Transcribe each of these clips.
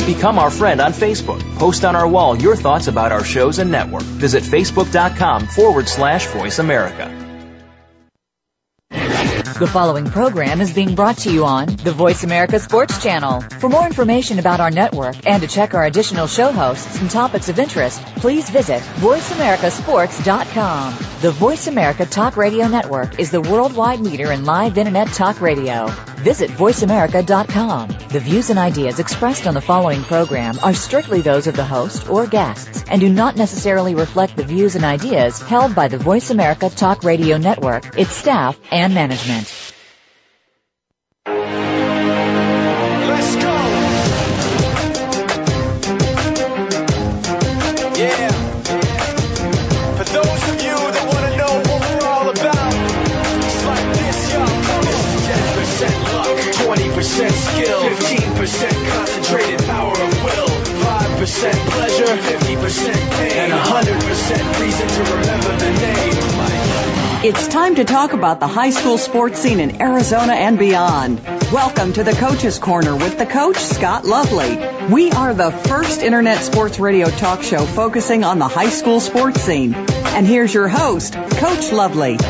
Become our friend on Facebook. Post on our wall your thoughts about our shows and network. Visit Facebook.com/Voice America. The following program is being brought to you on the Voice America Sports Channel. For more information about our network and to check our additional show hosts and topics of interest, please visit VoiceAmericaSports.com. The Voice America Talk Radio Network is the worldwide leader in live Internet talk radio. Visit VoiceAmerica.com. The views and ideas expressed on the following program are strictly those of the host or guests and do not necessarily reflect the views and ideas held by the Voice America Talk Radio Network, its staff, and management. Let's go. Yeah. For those of you that want to know what we're all about, it's like this, y'all. 10% luck, 20% skill, 15% concentrated power of will, 5% pleasure, 50% pain, and 100% reason to remember the name. It's time to talk about the high school sports scene in Arizona and beyond. Welcome to the Coach's Corner with the coach, Scott Lovely. We are the first internet sports radio talk show focusing on the high school sports scene. And here's your host, Coach Lovely.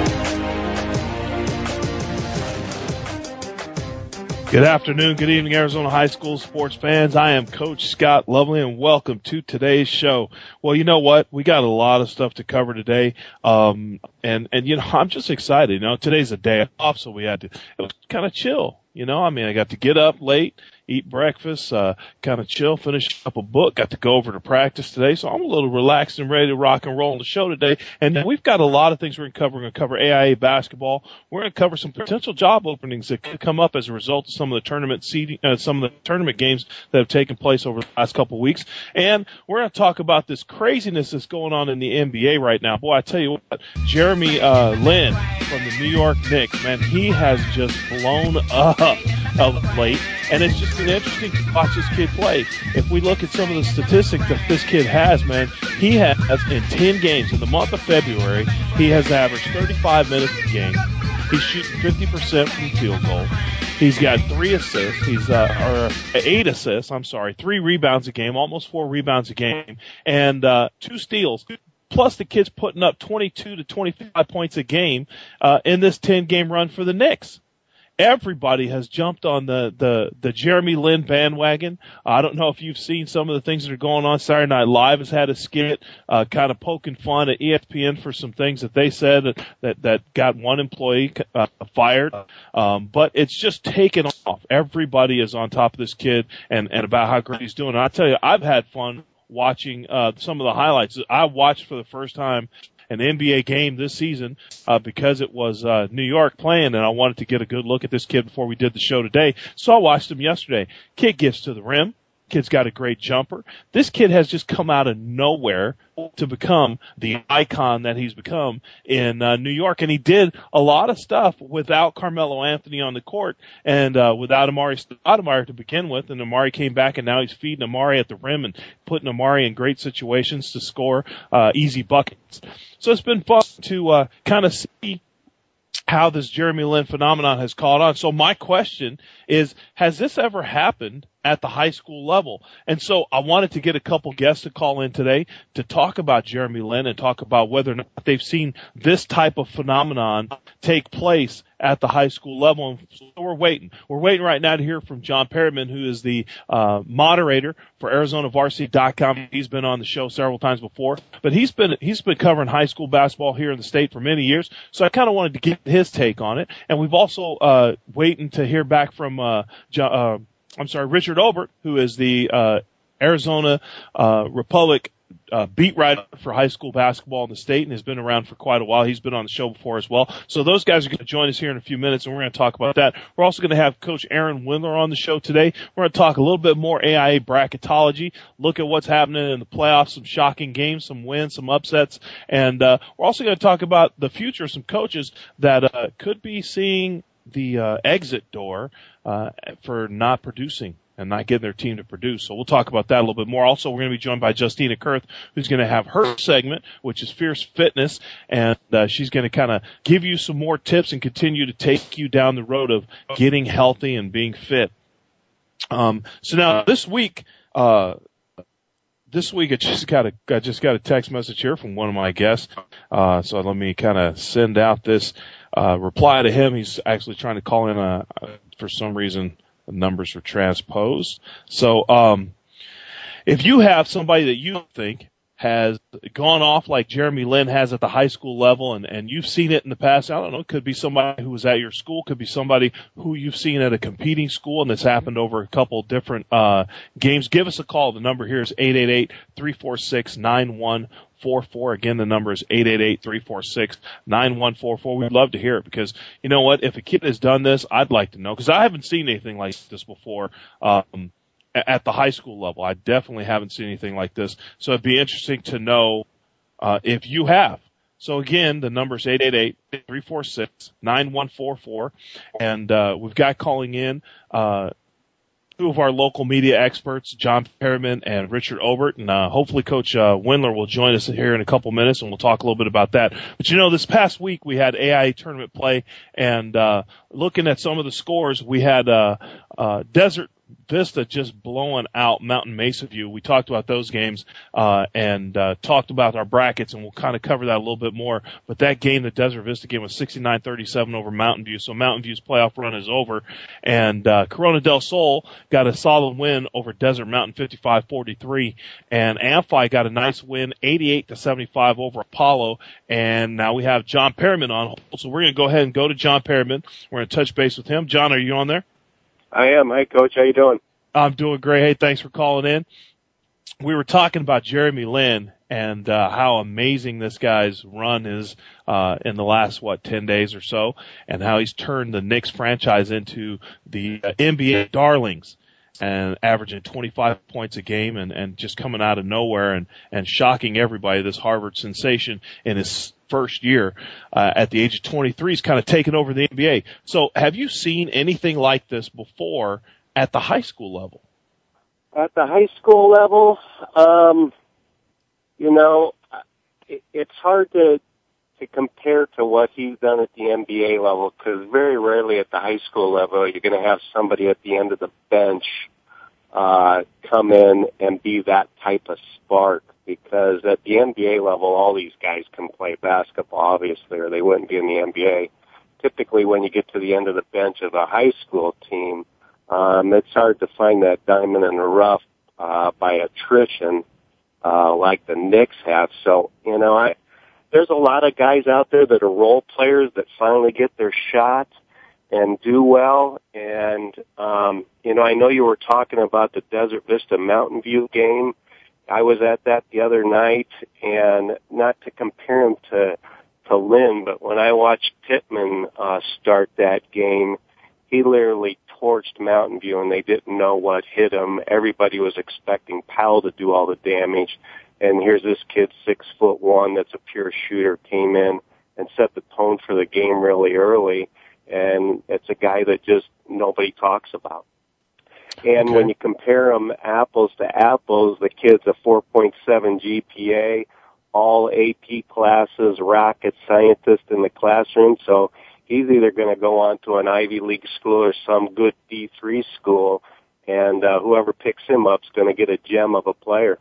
Good afternoon, good evening, Arizona high school sports fans. I am Coach Scott Lovely, and welcome to today's show. Well, you know what? We got a lot of stuff to cover today, and you know, I'm just excited. You know, today's a day off, so it was kind of chill. You know, I mean, I got to get up late, eat breakfast, kind of chill, finish up a book, got to go over to practice today. So I'm a little relaxed and ready to rock and roll on the show today. And we've got a lot of things we're going to cover. We're going to cover AIA basketball. We're going to cover some potential job openings that could come up as a result of some of the tournament seeding, some of the tournament games that have taken place over the last couple of weeks. And we're going to talk about this craziness that's going on in the NBA right now. Boy, I tell you what, Jeremy Lin from the New York Knicks, man, he has just blown up of late, and it's just been interesting to watch this kid play. If we look at some of the statistics that this kid has, man, he has in 10 games in the month of February, he has averaged 35 minutes a game. He's shooting 50% from field goal. He's got 8 assists, 3 rebounds a game, almost 4 rebounds a game, and 2 steals. Plus the kid's putting up 22 to 25 points a game in this 10-game run for the Knicks. Everybody has jumped on the Jeremy Lin bandwagon. I don't know if you've seen some of the things that are going on. Saturday Night Live has had a skit kind of poking fun at ESPN for some things that they said that got one employee fired. But it's just taken off. Everybody is on top of this kid and about how great he's doing. And I tell you, I've had fun watching some of the highlights. I watched for the first time an NBA game this season because it was New York playing, and I wanted to get a good look at this kid before we did the show today. So I watched him yesterday. Kid gets to the rim. Kid's got a great jumper. This kid has just come out of nowhere to become the icon that he's become in New York. And he did a lot of stuff without Carmelo Anthony on the court and without Amari Stoudemire to begin with. And Amari came back, and now he's feeding Amari at the rim and putting Amari in great situations to score easy buckets. So it's been fun to kind of see how this Jeremy Lin phenomenon has caught on. So my question is, has this ever happened at the high school level? And so I wanted to get a couple guests to call in today to talk about Jeremy Lin and talk about whether or not they've seen this type of phenomenon take place at the high school level. And so we're waiting. We're waiting right now to hear from John Perryman, who is the moderator for ArizonaVarsity.com. He's been on the show several times before, but he's been covering high school basketball here in the state for many years. So I kind of wanted to get his take on it. And we've also waiting to hear back from Richard Obert, who is the Arizona Republic beat writer for high school basketball in the state and has been around for quite a while. He's been on the show before as well. So those guys are going to join us here in a few minutes, and we're going to talk about that. We're also going to have Coach Aaron Windler on the show today. We're going to talk a little bit more AIA bracketology, look at what's happening in the playoffs, some shocking games, some wins, some upsets, and we're also going to talk about the future of some coaches that could be seeing the exit door for not producing and not getting their team to produce. So we'll talk about that a little bit more. Also, we're going to be joined by Justina Kurth, who's going to have her segment, which is Fierce Fitness, and she's going to kind of give you some more tips and continue to take you down the road of getting healthy and being fit. So now this week I just got a text message here from one of my guests. So let me kind of send out this reply to him. He's actually trying to call in. For some reason, the numbers were transposed. So if you have somebody that you think has gone off like Jeremy Lin has at the high school level, and you've seen it in the past, I don't know, it could be somebody who was at your school, could be somebody who you've seen at a competing school, and it's happened over a couple different games. Give us a call. The number here is 888-346-9144. Again, the number is 888-346-9144. We'd love to hear it because, you know what, if a kid has done this, I'd like to know, because I haven't seen anything like this before. At the high school level, I definitely haven't seen anything like this. So it'd be interesting to know if you have. So again, the number is 888-346-9144. And we've got calling in two of our local media experts, John Perriman and Richard Obert. And hopefully Coach Windler will join us here in a couple minutes, and we'll talk a little bit about that. But, you know, this past week we had AIA tournament play, and looking at some of the scores, we had Desert Vista just blowing out Mountain Mesa View. We talked about those games and talked about our brackets, and we'll kind of cover that a little bit more. But that game, the Desert Vista game, was 69-37 over Mountain View. So Mountain View's playoff run is over. And Corona del Sol got a solid win over Desert Mountain, 55-43. And Amphi got a nice win, 88-75 over Apollo. And now we have John Perriman on hold. So we're going to go ahead and go to John Perriman. We're going to touch base with him. John, are you on there? I am. Hi, Coach. How you doing? I'm doing great. Hey, thanks for calling in. We were talking about Jeremy Lin and how amazing this guy's run is in the last, 10 days or so, and how he's turned the Knicks franchise into the NBA darlings and averaging 25 points a game and just coming out of nowhere and shocking everybody. This Harvard sensation in his first year at the age of 23 is kind of taken over the NBA. So have you seen anything like this before at the high school level? At the high school level, it's hard to compare to what he's done at the NBA level, because very rarely at the high school level you're going to have somebody at the end of the bench come in and be that type of spark, because at the NBA level all these guys can play basketball, obviously, or they wouldn't be in the NBA. Typically when you get to the end of the bench of a high school team, it's hard to find that diamond in the rough by attrition like the Knicks have. So, there's a lot of guys out there that are role players that finally get their shot and do well. And, I know you were talking about the Desert Vista Mountain View game. I was at that the other night, and not to compare him to Lynn, but when I watched Pittman start that game, he literally torched Mountain View, and they didn't know what hit him. Everybody was expecting Powell to do all the damage. And here's this kid, 6'1", that's a pure shooter, came in and set the tone for the game really early. And it's a guy that just nobody talks about. And when you compare them apples to apples, the kid's a 4.7 GPA, all AP classes, rocket scientist in the classroom. So he's either going to go on to an Ivy League school or some good D3 school, and whoever picks him up is going to get a gem of a player.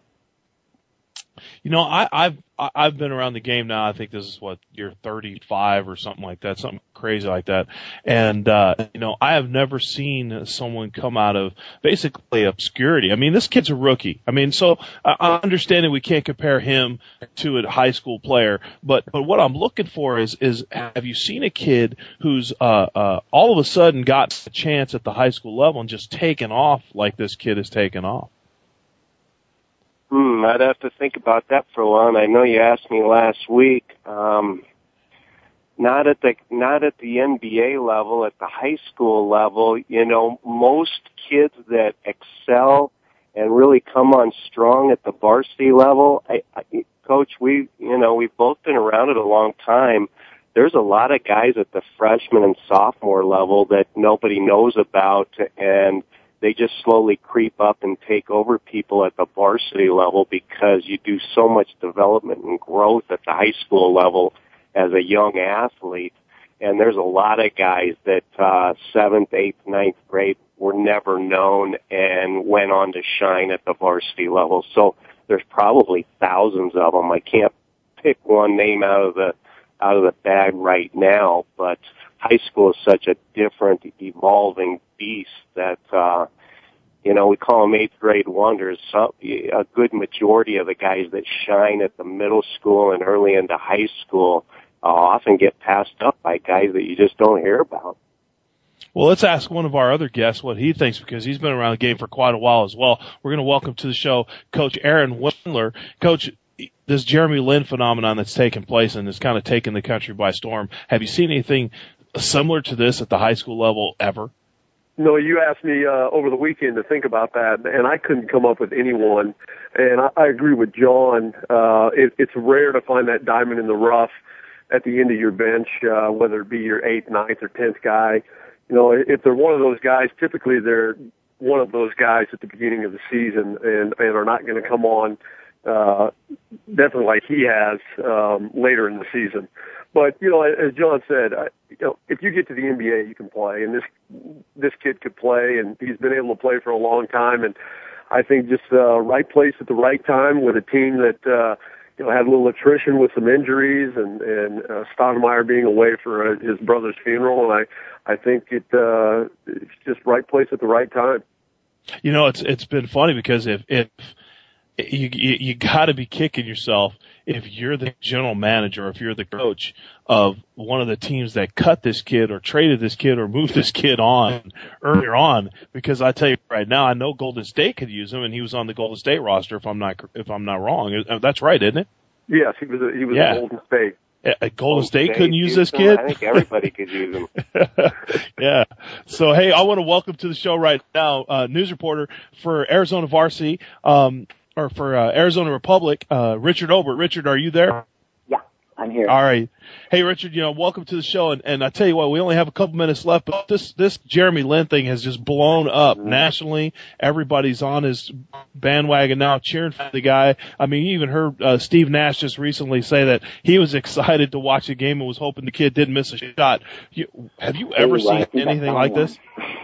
I've been around the game now. I think this is year 35 or something like that, something crazy like that. And, I have never seen someone come out of basically obscurity. I mean, this kid's a rookie. I mean, so I understand that we can't compare him to a high school player, but what I'm looking for is have you seen a kid who's, all of a sudden got a chance at the high school level and just taken off like this kid has taken off? I'd have to think about that for a while. I know you asked me last week. Not at the NBA level, at the high school level. Most kids that excel and really come on strong at the varsity level. Coach, we've both been around it a long time. There's a lot of guys at the freshman and sophomore level that nobody knows about, and they just slowly creep up and take over people at the varsity level, because you do so much development and growth at the high school level as a young athlete. And there's a lot of guys that 7th, 8th, 9th grade were never known and went on to shine at the varsity level. So there's probably thousands of them. I can't pick one name out of the bag right now, but high school is such a different, evolving beast that we call them 8th grade wonders. So, a good majority of the guys that shine at the middle school and early into high school often get passed up by guys that you just don't hear about. Well, let's ask one of our other guests what he thinks, because he's been around the game for quite a while as well. We're going to welcome to the show Coach Aaron Wendler. Coach, this Jeremy Lin phenomenon that's taken place and has kind of taken the country by storm, have you seen anything similar to this at the high school level ever? No, you asked me over the weekend to think about that, and I couldn't come up with anyone. And I agree with John. It's rare to find that diamond in the rough at the end of your bench, whether it be your 8th, 9th, or 10th guy. If they're one of those guys, typically they're one of those guys at the beginning of the season and are not going to come on definitely like he has later in the season. But, as John said, if you get to the NBA, you can play. And this kid could play, and he's been able to play for a long time. And I think just right place at the right time with a team that, had a little attrition with some injuries and Stoudemire being away for his brother's funeral. And I think it's just right place at the right time. It's been funny because if you got to be kicking yourself if you're the general manager, or if you're the coach of one of the teams that cut this kid or traded this kid or moved this kid on earlier on, because I tell you right now, I know Golden State could use him, and he was on the Golden State roster if I'm not wrong. That's right, isn't it? Yes, he was at Golden State. Golden State couldn't use this kid? I think everybody could use him. Yeah. So, hey, I want to welcome to the show right now, news reporter for Arizona Varsity, or for Arizona Republic, Richard Obert. Richard, are you there? Yeah, I'm here. All right. Hey, Richard, welcome to the show. And I tell you what, we only have a couple minutes left, but this Jeremy Lin thing has just blown up nationally. Everybody's on his bandwagon now, cheering for the guy. I mean, you even heard Steve Nash just recently say that he was excited to watch the game and was hoping the kid didn't miss a shot. Have you ever seen anything like this?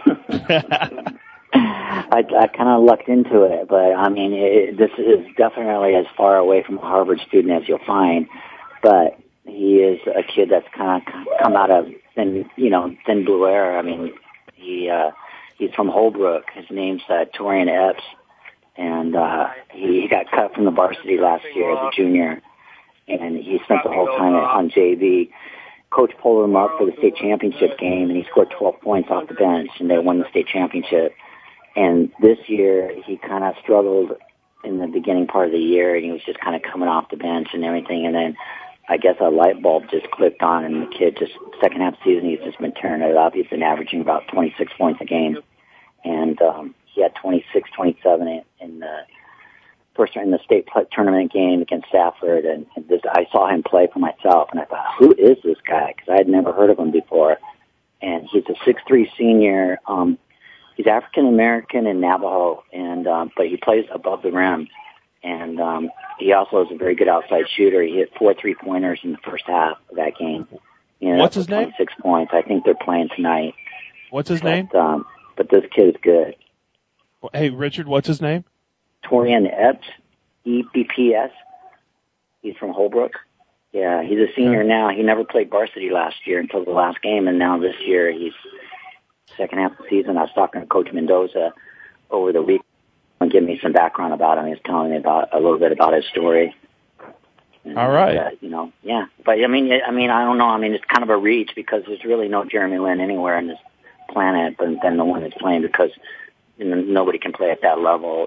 I kind of lucked into it, but I mean, this is definitely as far away from a Harvard student as you'll find. But he is a kid that's kind of come out of thin blue air. I mean, he's from Holbrook. His name's Torian Epps, and he got cut from the varsity last year as a junior, and he spent the whole time on JV. Coach pulled him up for the state championship game, and he scored 12 points off the bench, and they won the state championship. And this year, he kind of struggled in the beginning part of the year, and he was just kind of coming off the bench and everything. And then I guess a light bulb just clicked on, and the kid just, second half of the season, he's just been tearing it up. He's been averaging about 26 points a game. And he had 26, 27 in the state tournament game against Stafford. And I saw him play for myself, and I thought, who is this guy? Because I had never heard of him before. And he's a 6'3" senior. He's African American and Navajo, and but he plays above the rim, and he also is a very good outside shooter. He hit 4 3-pointers in the first half of that game. What's his name? 26 points. I think they're playing tonight. What's his name? But this kid is good. Hey, Richard, what's his name? Torian Epps, EPPS. He's from Holbrook. Yeah, he's a senior now. He never played varsity last year until the last game, and now this year he's second half of the season. I was talking to Coach Mendoza over the week and giving me some background about him. He was telling me a little bit about his story. And, all right. Yeah. But I mean, I don't know. I mean, it's kind of a reach because there's really no Jeremy Lin anywhere on this planet than the one that's playing, because nobody can play at that level,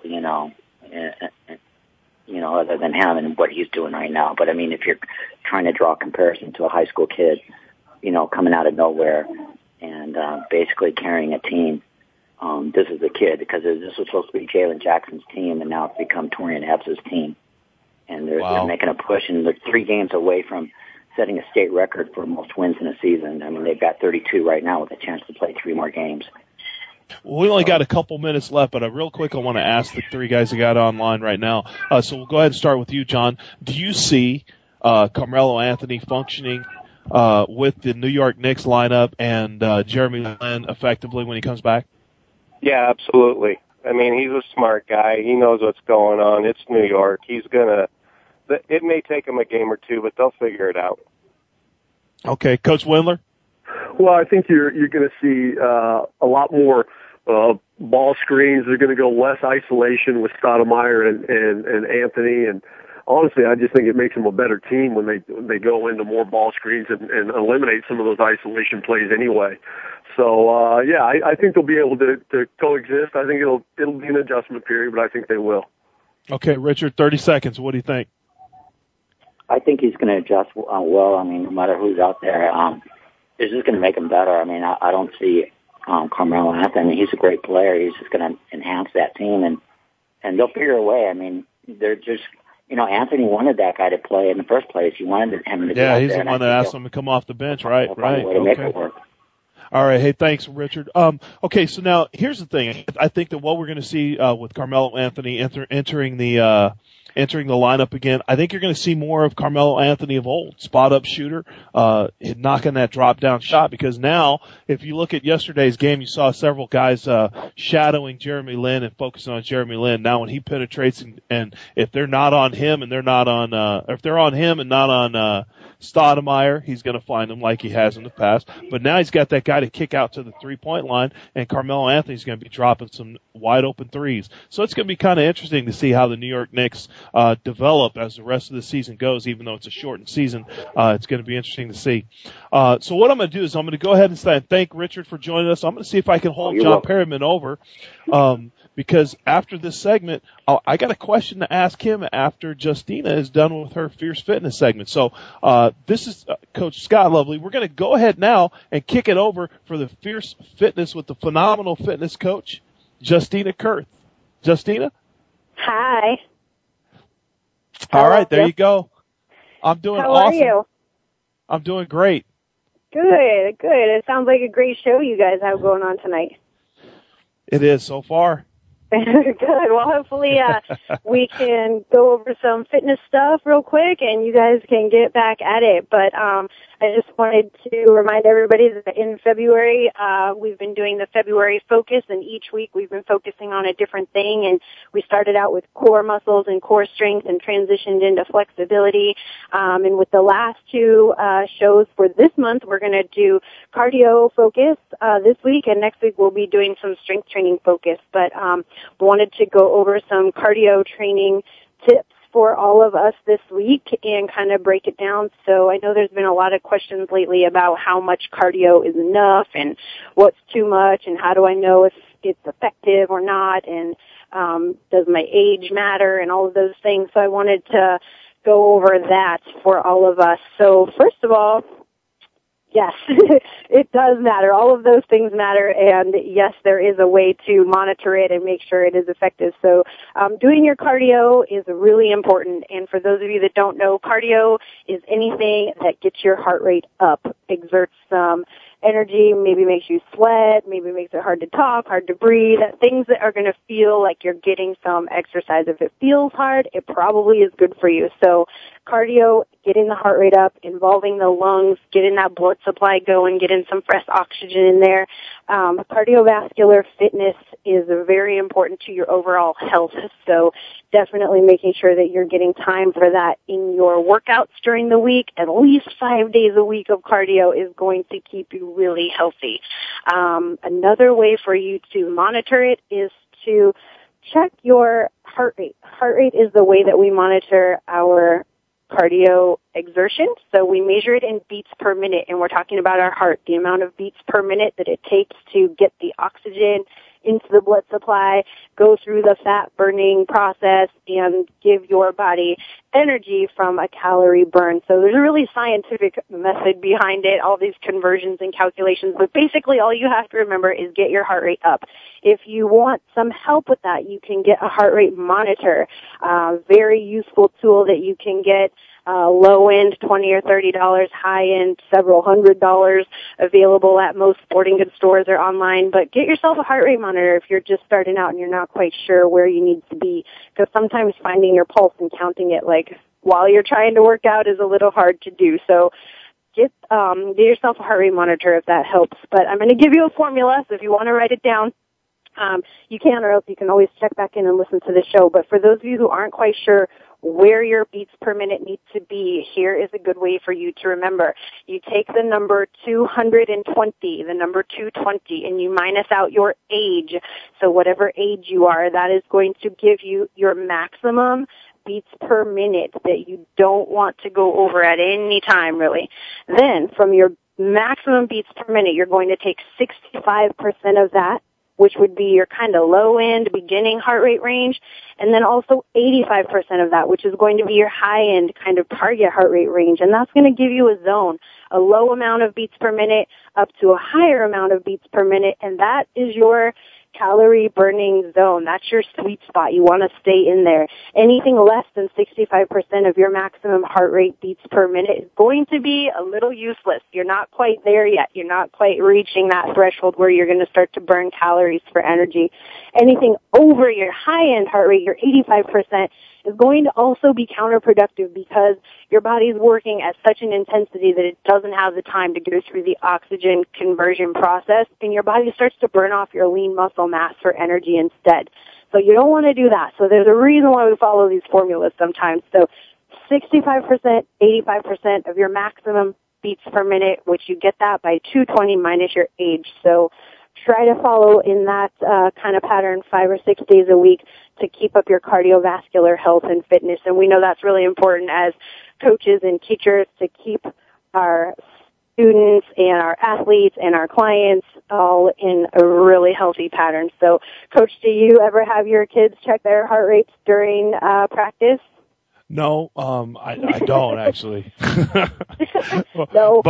other than him and what he's doing right now. But I mean, if you're trying to draw a comparison to a high school kid, coming out of nowhere and basically carrying a team, this is the kid, because this was supposed to be Jalen Jackson's team, and now it's become Torian Epps' team. And they're making a push, and they're 3 games away from setting a state record for most wins in a season. I mean, they've got 32 right now with a chance to play 3 more games. Well, we only got a couple minutes left, but real quick, I want to ask the 3 guys that got online right now. So we'll go ahead and start with you, John. Do you see Carmelo Anthony functioning with the New York Knicks lineup and Jeremy Lin effectively when he comes back? Yeah, absolutely. I mean, he's a smart guy. He knows what's going on. It's New York. It may take him a game or two, but they'll figure it out. Okay, Coach Windler? Well, I think you're going to see a lot more ball screens. They're going to go less isolation with Stoudemire and Anthony. And honestly, I just think it makes them a better team when they go into more ball screens and eliminate some of those isolation plays anyway. So I think they'll be able to coexist. I think it'll be an adjustment period, but I think they will. Okay, Richard, 30 seconds. What do you think? I think he's going to adjust well. I mean, no matter who's out there, it's just going to make him better. I mean, I don't see Carmelo Anthony. He's a great player. He's just going to enhance that team, and they'll figure a way. I mean, they're just, Anthony wanted that guy to play in the first place. He wanted him to be out there. Yeah, he's the one that asked him to come off the bench, right? Right. To make it work. All right. Hey, thanks, Richard. Okay, so now here's the thing. I think that what we're going to see with Carmelo Anthony entering the lineup again, I think you're going to see more of Carmelo Anthony of old, spot-up shooter, knocking that drop-down shot, because now, if you look at yesterday's game, you saw several guys shadowing Jeremy Lin and focusing on Jeremy Lin. Now, when he penetrates and if they're not on him and they're not on if they're on him and not on Stoudemire, he's going to find them like he has in the past. But now he's got that guy to kick out to the three-point line, and Carmelo Anthony's going to be dropping some wide-open threes. So it's going to be kind of interesting to see how the New York Knicks develop as the rest of the season goes. Even though it's a shortened season, it's going to be interesting to see. So what I'm going to do is I'm going to go ahead and thank Richard for joining us. I'm going to see if I can hold John Perryman over, because after this segment, I got a question to ask him after Justina is done with her Fierce Fitness segment. So this is Coach Scott Lovely. We're going to go ahead now and kick it over for the Fierce Fitness with the phenomenal fitness coach, Justina Kurth. Justina? Hi. All right, there you go. I'm doing awesome. How are you? I'm doing great. Good. It sounds like a great show you guys have going on tonight. It is so far. Good. Well, hopefully we can go over some fitness stuff real quick, and you guys can get back at it. But I just wanted to remind everybody that in February we've been doing the February focus, and each week we've been focusing on a different thing. And we started out with core muscles and core strength, and transitioned into flexibility. And with the last two shows for this month, we're going to do cardio focus this week, and next week we'll be doing some strength training focus. But wanted to go over some cardio training tips for all of us this week and kind of break it down. So I know there's been a lot of questions lately about how much cardio is enough and what's too much and how do I know if it's effective or not, and does my age matter and all of those things. So I wanted to go over that for all of us. So first of all, yes, it does matter. All of those things matter, and yes, there is a way to monitor it and make sure it is effective. So doing your cardio is really important, and for those of you that don't know, cardio is anything that gets your heart rate up, exerts some energy, maybe makes you sweat, maybe makes it hard to talk, hard to breathe, things that are going to feel like you're getting some exercise. If it feels hard, it probably is good for you. So cardio, getting the heart rate up, involving the lungs, getting that blood supply going, getting some fresh oxygen in there. Cardiovascular fitness is very important to your overall health. So definitely making sure that you're getting time for that in your workouts during the week. At least 5 days a week of cardio is going to keep you really healthy. Another way for you to monitor it is to check your heart rate. Heart rate is the way that we monitor our cardio exertion. So we measure it in beats per minute, and we're talking about our heart, the amount of beats per minute that it takes to get the oxygen into the blood supply, go through the fat burning process, and give your body energy from a calorie burn. So there's a really scientific method behind it, all these conversions and calculations, but basically all you have to remember is get your heart rate up. If you want some help with that, you can get a heart rate monitor, very useful tool that you can get low end $20 or $30, high end several $100s, available at most sporting goods stores or online. But get yourself a heart rate monitor if you're just starting out and you're not quite sure where you need to be, because sometimes finding your pulse and counting it like while you're trying to work out is a little hard to do. So get yourself a heart rate monitor if that helps. But I'm going to give you a formula, so if you want to write it down, you can, or else you can always check back in and listen to the show. But for those of you who aren't quite sure where your beats per minute needs to be, here is a good way for you to remember. You take the number 220, the number 220, and you minus out your age. So whatever age you are, that is going to give you your maximum beats per minute that you don't want to go over at any time, really. Then from your maximum beats per minute, you're going to take 65% of that, which would be your kind of low-end beginning heart rate range, and then also 85% of that, which is going to be your high-end kind of target heart rate range. And that's going to give you a zone, a low amount of beats per minute up to a higher amount of beats per minute, and that is your calorie burning zone. That's your sweet spot. You want to stay in there. Anything less than 65% of your maximum heart rate beats per minute is going to be a little useless. You're not quite there yet. You're not quite reaching that threshold where you're going to start to burn calories for energy. Anything over your high-end heart rate, your 85%, is going to also be counterproductive because your body's working at such an intensity that it doesn't have the time to go through the oxygen conversion process, and your body starts to burn off your lean muscle mass for energy instead. So you don't want to do that. So there's a reason why we follow these formulas sometimes. So 65%, 85% of your maximum beats per minute, which you get that by 220 minus your age. So try to follow in that kind of pattern 5 or 6 days a week to keep up your cardiovascular health and fitness. And we know that's really important as coaches and teachers to keep our students and our athletes and our clients all in a really healthy pattern. So, Coach, do you ever have your kids check their heart rates during practice? No, I don't actually. No.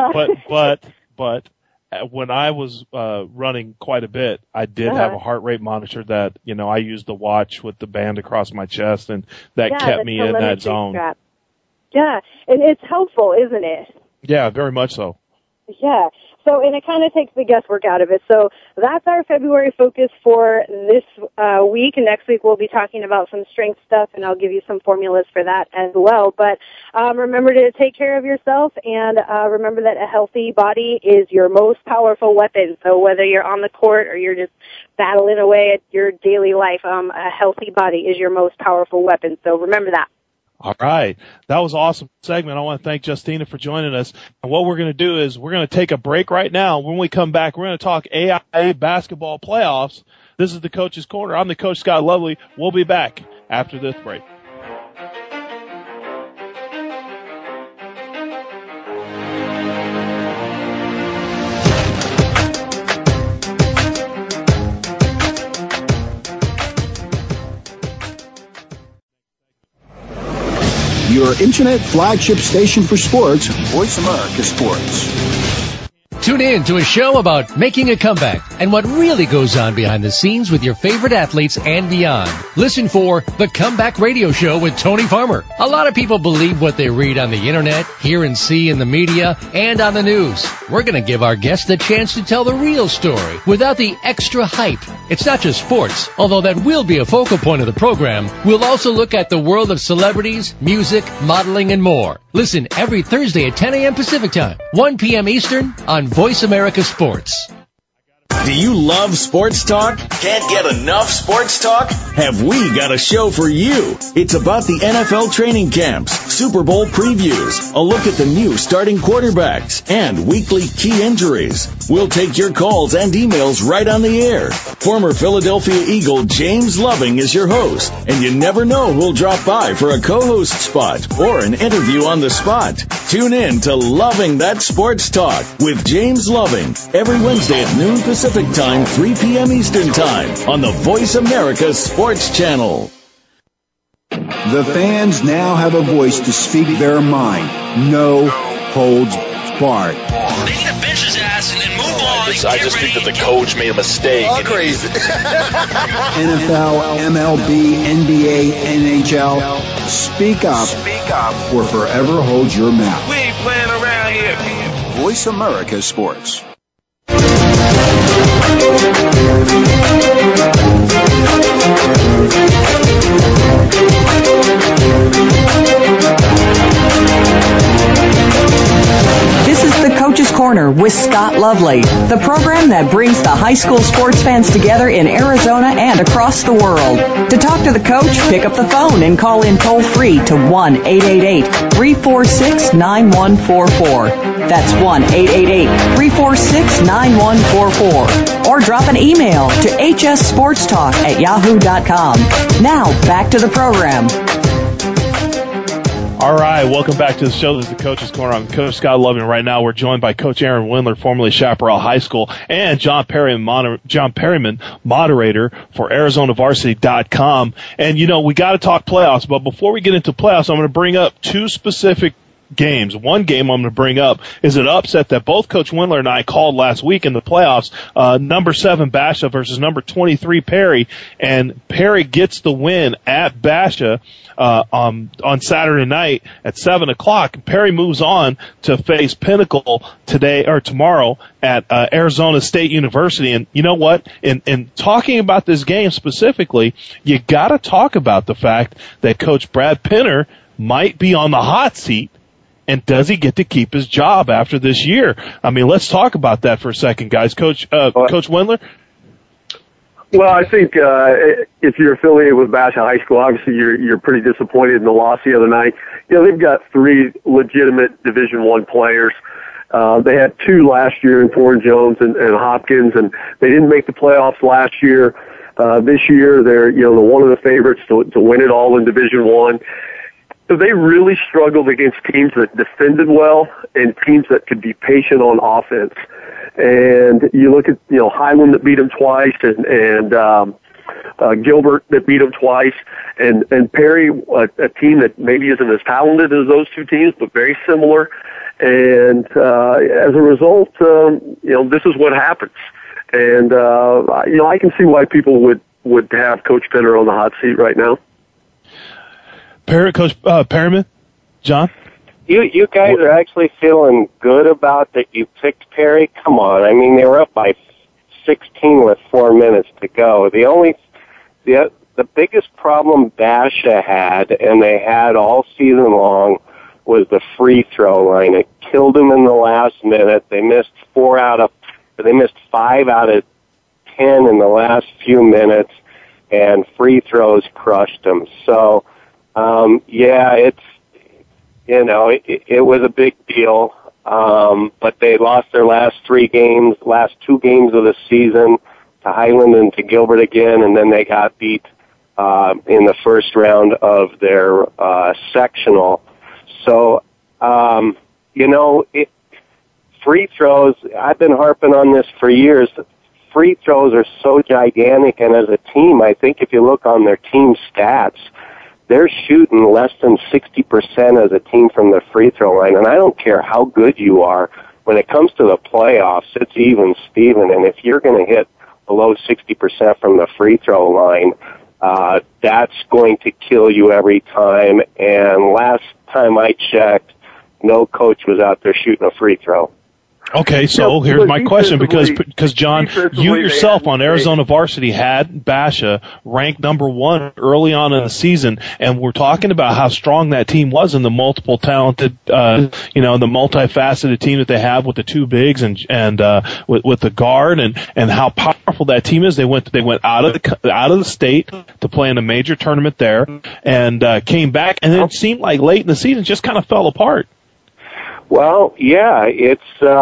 But when I was running quite a bit, I did have a heart rate monitor that, I used the watch with the band across my chest, and that kept me in that zone. Strap. Yeah, and it's helpful, isn't it? Yeah, very much so. Yeah. So, and it kind of takes the guesswork out of it. So that's our February focus for this week. And next week we'll be talking about some strength stuff, and I'll give you some formulas for that as well. But remember to take care of yourself, and remember that a healthy body is your most powerful weapon. So whether you're on the court or you're just battling away at your daily life, a healthy body is your most powerful weapon. So remember that. All right. That was an awesome segment. I want to thank Justina for joining us. And what we're going to do is we're going to take a break right now. When we come back, we're going to talk AIA basketball playoffs. This is the Coach's Corner. I'm the Coach, Scott Lovely. We'll be back after this break. Your internet flagship station for sports, Voice America Sports. Tune in to a show about making a comeback and what really goes on behind the scenes with your favorite athletes and beyond. Listen for The Comeback Radio Show with Tony Farmer. A lot of people believe what they read on the internet, hear and see in the media, and on the news. We're going to give our guests the chance to tell the real story without the extra hype. It's not just sports, although that will be a focal point of the program. We'll also look at the world of celebrities, music, modeling, and more. Listen every Thursday at 10 a.m. Pacific Time, 1 p.m. Eastern on Voice America Sports. Do you love sports talk? Can't get enough sports talk? Have we got a show for you? It's about the NFL training camps, Super Bowl previews, a look at the new starting quarterbacks, and weekly key injuries. We'll take your calls and emails right on the air. Former Philadelphia Eagle James Loving is your host, and you never know who'll drop by for a co-host spot or an interview on the spot. Tune in to Loving That Sports Talk with James Loving every Wednesday at noon Pacific Time, 3 p.m. Eastern Time on the Voice America Sports Channel. The fans now have a voice to speak their mind. No holds barred. They need to bench his ass and then move on. I just think that the coach made a mistake. Oh, crazy. NFL, MLB, NBA, NHL. Speak up or forever hold your mouth. We ain't playing around here. Voice America Sports. Corner with Scott Lovely, the program that brings the high school sports fans together in Arizona and across the world. To talk to the coach, pick up the phone and call in toll-free to 1-888-346-9144. That's 1-888-346-9144. Or drop an email to hssportstalk@yahoo.com. Now, back to the program. All right, welcome back to the show. This is the Coach's Corner. I'm Coach Scott Loving. Right now, we're joined by Coach Aaron Windler, formerly Chaparral High School, and John Perryman, moderator for ArizonaVarsity.com. And, you know, we got to talk playoffs, but before we get into playoffs, I'm going to bring up two specific games. One game I'm going to bring up is an upset that both Coach Windler and I called last week in the playoffs. Number 7 Basha versus number 23 Perry, and Perry gets the win at Basha on Saturday night at 7:00. Perry moves on to face Pinnacle tomorrow at Arizona State University. And you know what? In talking about this game specifically, you got to talk about the fact that Coach Brad Penner might be on the hot seat. And does he get to keep his job after this year? I mean, let's talk about that for a second, guys. Coach Windler? Well, I think if you're affiliated with Basha High School, obviously you're pretty disappointed in the loss the other night. You know, they've got 3 legitimate Division I players. They had 2 last year in Torrin Jones and Hopkins, and they didn't make the playoffs last year. This year, they're one of the favorites to win it all in Division I. So they really struggled against teams that defended well and teams that could be patient on offense. And you look at, Highland that beat them twice and Gilbert that beat them twice, and Perry, a team that maybe isn't as talented as those 2 teams, but very similar. And as a result, this is what happens. And, I can see why people would have Coach Penner on the hot seat right now. Coach Perryman, John? You guys are actually feeling good about that you picked Perry? Come on. I mean, they were up by 16 with 4 minutes to go. The biggest problem Basha had, and they had all season long, was the free throw line. It killed them in the last minute. They missed 5 out of 10 in the last few minutes, and free throws crushed them. So, it was a big deal, but they lost their last 2 games of the season to Highland and to Gilbert again, and then they got beat in the first round of their sectional. So, free throws, I've been harping on this for years. Free throws are so gigantic, and as a team, I think if you look on their team stats, they're shooting less than 60% as a team from the free throw line. And I don't care how good you are. When it comes to the playoffs, it's even Steven. And if you're going to hit below 60% from the free throw line, that's going to kill you every time. And last time I checked, no coach was out there shooting a free throw. Okay, so here's my question, because John, you yourself on Arizona Varsity had Basha ranked number 1 early on in the season, and we're talking about how strong that team was and the multiple talented, the multifaceted team that they have with the 2 bigs and with the guard and how powerful that team is. They went out of the state to play in a major tournament there and came back, and then it seemed like late in the season just kind of fell apart. Well, yeah, it's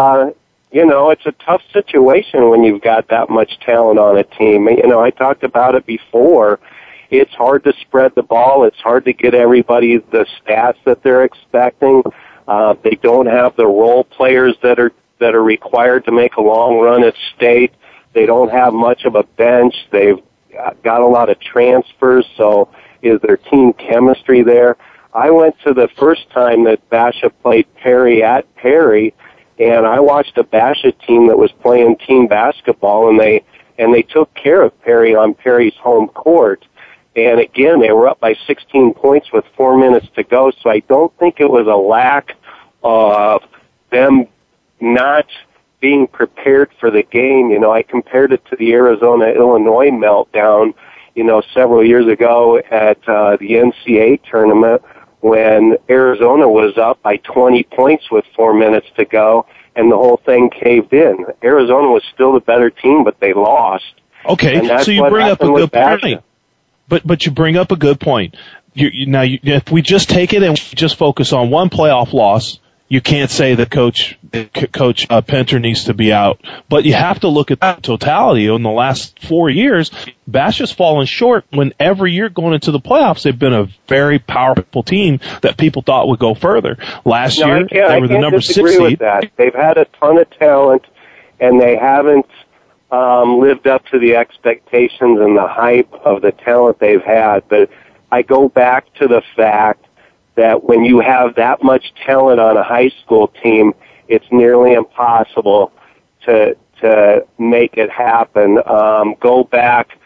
a tough situation when you've got that much talent on a team. I talked about it before. It's hard to spread the ball. It's hard to get everybody the stats that they're expecting. They don't have the role players that are required to make a long run at state. They don't have much of a bench. They've got a lot of transfers, so is their team chemistry there? I went to the first time that Basha played Perry at Perry, and I watched a Basha team that was playing team basketball, and they took care of Perry on Perry's home court. And again, they were up by 16 points with 4 minutes to go, so I don't think it was a lack of them not being prepared for the game. I compared it to the Arizona-Illinois meltdown, several years ago at the NCAA tournament, when Arizona was up by 20 points with 4 minutes to go, and the whole thing caved in. Arizona was still the better team, but they lost. Okay, and that's so you what bring up a happened good with point. But you bring up a good point. If we just take it and we just focus on one playoff loss, you can't say that Coach Pinter needs to be out. But you have to look at the totality. In the last 4 years, Bash has fallen short when every year going into the playoffs, they've been a very powerful team that people thought would go further. Last year, they were the number 6 seed. With that. They've had a ton of talent, and they haven't lived up to the expectations and the hype of the talent they've had. But I go back to the fact that when you have that much talent on a high school team, it's nearly impossible to make it happen. Go back,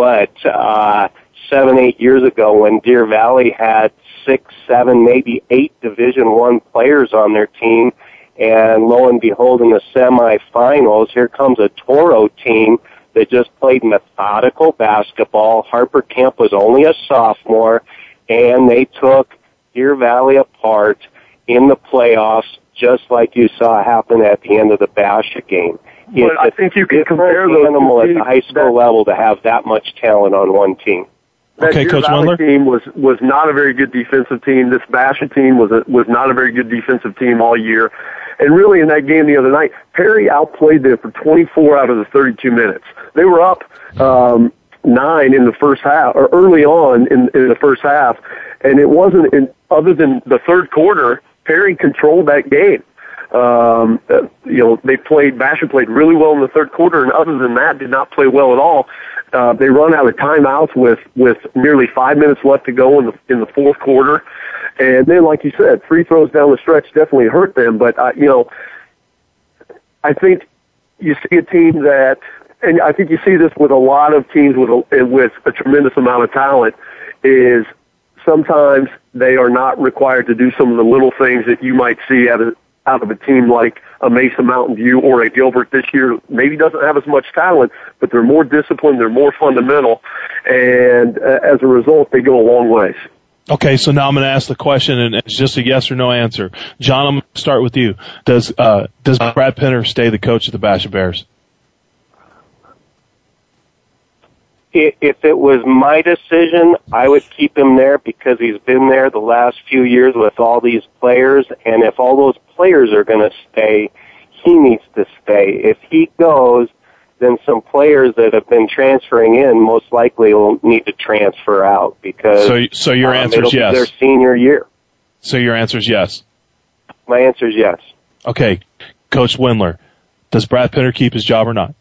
7-8 years ago when Deer Valley had 6, 7, maybe 8 Division I players on their team, and lo and behold, in the semifinals, here comes a Toro team that just played methodical basketball. Harper Kemp was only a sophomore, and they took Deer Valley apart in the playoffs, just like you saw happen at the end of the Basha game. But I think you can compare those animal at the high school level to have that much talent on one team. That Deer Valley team was not a very good defensive team. This Basha team was not a very good defensive team all year. And really, in that game the other night, Perry outplayed them for 24 out of the 32 minutes. They were up 9 in the first half, or early on in the first half, and it wasn't other than the third quarter. Perry controlled that game. Basha played really well in the third quarter, and other than that, did not play well at all. They run out of timeouts with nearly 5 minutes left to go in the fourth quarter. And then, like you said, free throws down the stretch definitely hurt them. But, I think you see a team that, and I think you see this with a lot of teams with a tremendous amount of talent, is sometimes they are not required to do some of the little things that you might see out of a team like a Mesa Mountain View or a Gilbert this year. Maybe doesn't have as much talent, but they're more disciplined, they're more fundamental, and as a result, they go a long ways. Okay, so now I'm going to ask the question, and it's just a yes or no answer. John, I'm going to start with you. Does Brad Pinter stay the coach of the Basha Bears? If it was my decision, I would keep him there because he's been there the last few years with all these players, and if all those players are going to stay, he needs to stay. If he goes, then some players that have been transferring in most likely will need to transfer out because so your answer is yes. Their senior year. So your answer is yes. My answer is yes. Okay, Coach Windler, does Brad Pinter keep his job or not?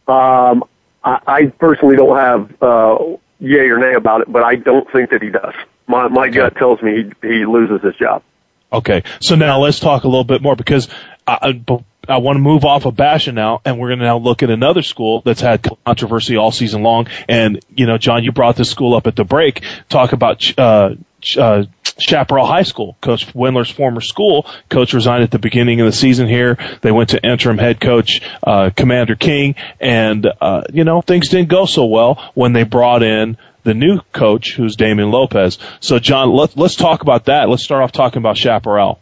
I personally don't have yay or nay about it, but I don't think that he does. My gut tells me he loses his job. Okay, so now let's talk a little bit more because I want to move off of Basha now, and we're going to now look at another school that's had controversy all season long. And, John, you brought this school up at the break. Talk about Chaparral High School, Coach Windler's former school. Coach resigned at the beginning of the season here. They went to interim head coach Commander King, and, things didn't go so well when they brought in the new coach, who's Damon Lopez. So, John, let's talk about that. Let's start off talking about Chaparral.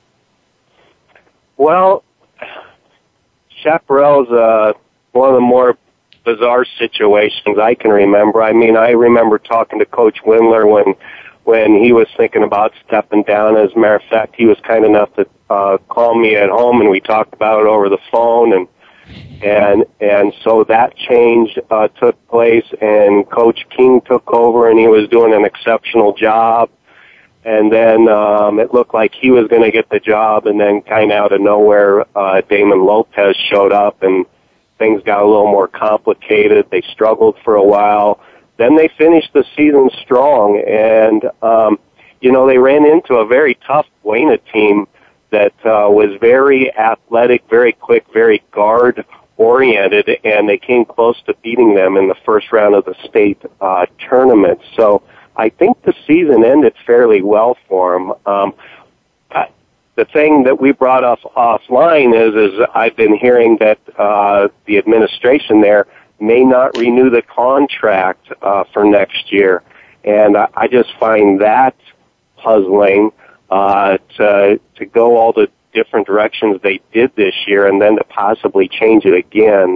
Well, Chaparral's one of the more bizarre situations I can remember. I mean, I remember talking to Coach Windler when he was thinking about stepping down. As a matter of fact, he was kind enough to call me at home, and we talked about it over the phone, and so that change took place, and Coach King took over, and he was doing an exceptional job. And then it looked like he was going to get the job, and then kind of out of nowhere, Damon Lopez showed up, and things got a little more complicated. They struggled for a while. Then they finished the season strong, and they ran into a very tough Buena team that was very athletic, very quick, very guard-oriented, and they came close to beating them in the first round of the state tournament. So I think the season ended fairly well for him. The thing that we brought offline is I've been hearing that the administration there may not renew the contract for next year, and I just find that puzzling to go all the different directions they did this year, and then to possibly change it again,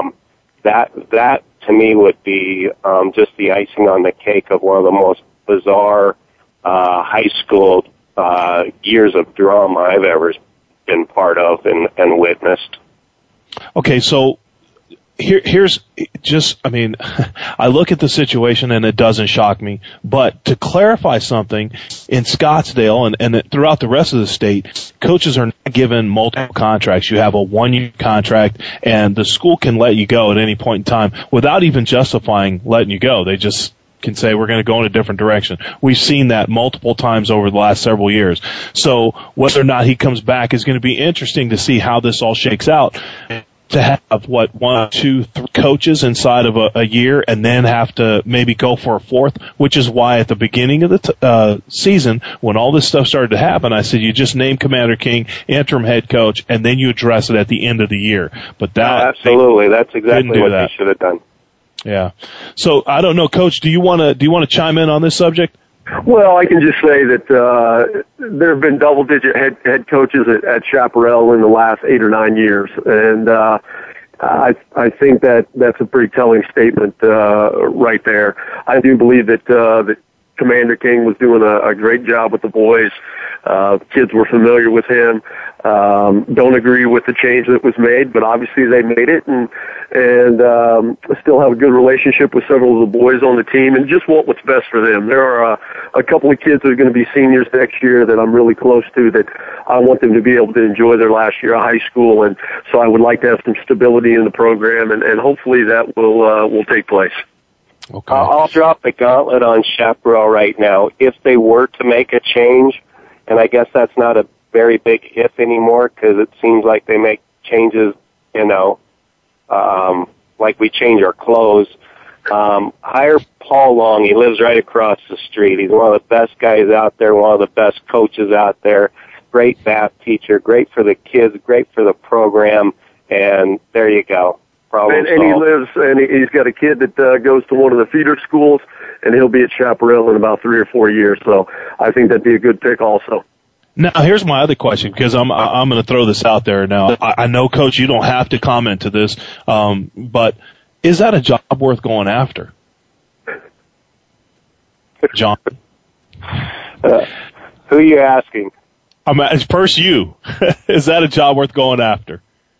that to me would be just the icing on the cake of one of the most bizarre high school years of drama I've ever been part of and witnessed. Okay, so here's just, I mean, I look at the situation and it doesn't shock me, but to clarify something, in Scottsdale and throughout the rest of the state, coaches are not given multiple contracts. You have a 1-year contract, and the school can let you go at any point in time without even justifying letting you go. They just can say, we're going to go in a different direction. We've seen that multiple times over the last several years. So whether or not he comes back is going to be interesting to see how this all shakes out. To have, 1, 2, 3 coaches inside of a year and then have to maybe go for a fourth, which is why at the beginning of the season, when all this stuff started to happen, I said you just name Commander King interim head coach and then you address it at the end of the year. But that absolutely, that's exactly what they should have done. Yeah. So I don't know, Coach. Do you want to chime in on this subject? Well, I can just say that there have been double-digit head coaches at Chaparral in the last 8 or 9 years, and I think that's a pretty telling statement right there. I do believe that Commander King was doing a great job with the boys. Kids were familiar with him. Don't agree with the change that was made, but obviously they made it, and still have a good relationship with several of the boys on the team, and just want what's best for them. There are a couple of kids that are going to be seniors next year that I'm really close to, that I want them to be able to enjoy their last year of high school, and so I would like to have some stability in the program, and hopefully that will take place. Okay. I'll drop the gauntlet on Chaparral right now. If they were to make a change, and I guess that's not a very big if anymore, because it seems like they make changes, like we change our clothes. Hire Paul Long. He lives right across the street. He's one of the best guys out there, one of the best coaches out there. Great math teacher, great for the kids, great for the program, and there you go. And he's got a kid that goes to one of the feeder schools, and he'll be at Chaparral in about 3 or 4 years. So I think that'd be a good pick also. Now, here's my other question, because I'm going to throw this out there now. I know, Coach, you don't have to comment to this, but is that a job worth going after? John? Who are you asking? First you. Is that a job worth going after?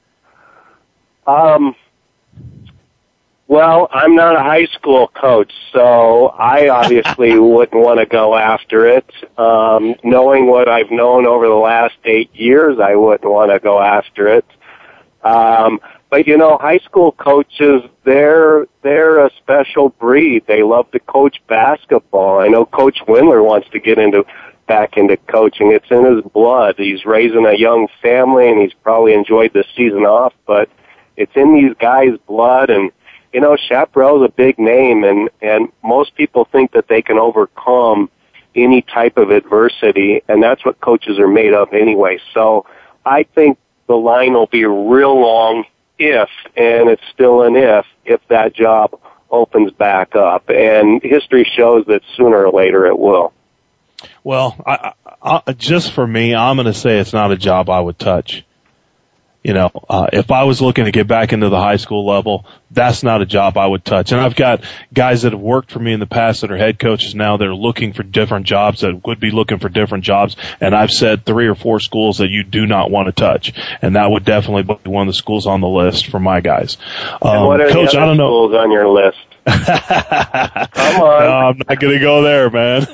Well, I'm not a high school coach, so I obviously wouldn't want to go after it. Knowing what I've known over the last 8 years, I wouldn't want to go after it. But high school coaches, they're a special breed. They love to coach basketball. I know Coach Windler wants to get back into coaching. It's in his blood. He's raising a young family, and he's probably enjoyed the season off, but it's in these guys' blood, and Chaparral's a big name, and most people think that they can overcome any type of adversity, and that's what coaches are made of anyway. So I think the line will be real long and it's still an if that job opens back up. And history shows that sooner or later it will. Well, I just for me, I'm going to say it's not a job I would touch. If I was looking to get back into the high school level, that's not a job I would touch. And I've got guys that have worked for me in the past that are head coaches now that are looking for different jobs, that would be looking for different jobs. And I've said 3 or 4 schools that you do not want to touch. And that would definitely be one of the schools on the list for my guys. And what are Coach, the I don't know. Schools on your list? Come on. No, I'm not going to go there, man.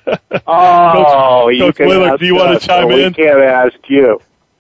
You Coach can Willer, ask do you want to chime in? We can't ask you.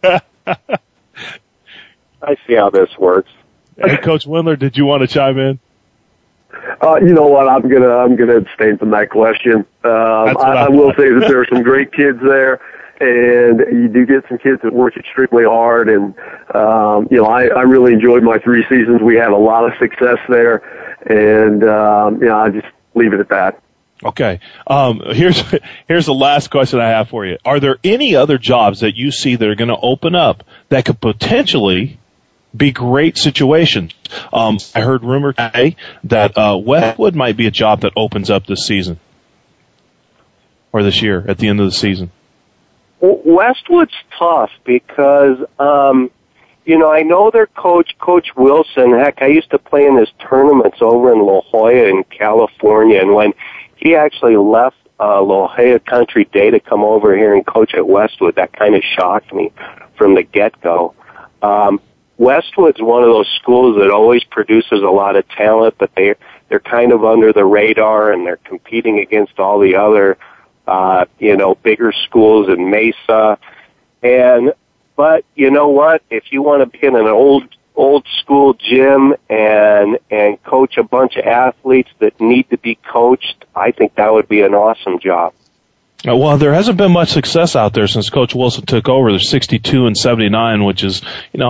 I see how this works. Hey, Coach Windler, did you want to chime in? You know what? I'm gonna abstain from that question. I will say that there are some great kids there, and you do get some kids that work extremely hard. And I really enjoyed my 3 seasons. We had a lot of success there, and I just leave it at that. Okay. Here's the last question I have for you. Are there any other jobs that you see that are going to open up that could potentially be great situations? I heard rumor today that Westwood might be a job that opens up this season or this year at the end of the season. Westwood's tough because, I know their coach, Coach Wilson. Heck, I used to play in his tournaments over in La Jolla in California, and when he actually left La Jolla Country Day to come over here and coach at Westwood, that kind of shocked me from the get-go. Westwood's one of those schools that always produces a lot of talent, but they're kind of under the radar, and they're competing against all the other, bigger schools in Mesa. But you know what? If you want to be in an old school gym and coach a bunch of athletes that need to be coached, I think that would be an awesome job. Well, there hasn't been much success out there since Coach Wilson took over. They're 62-79, which is,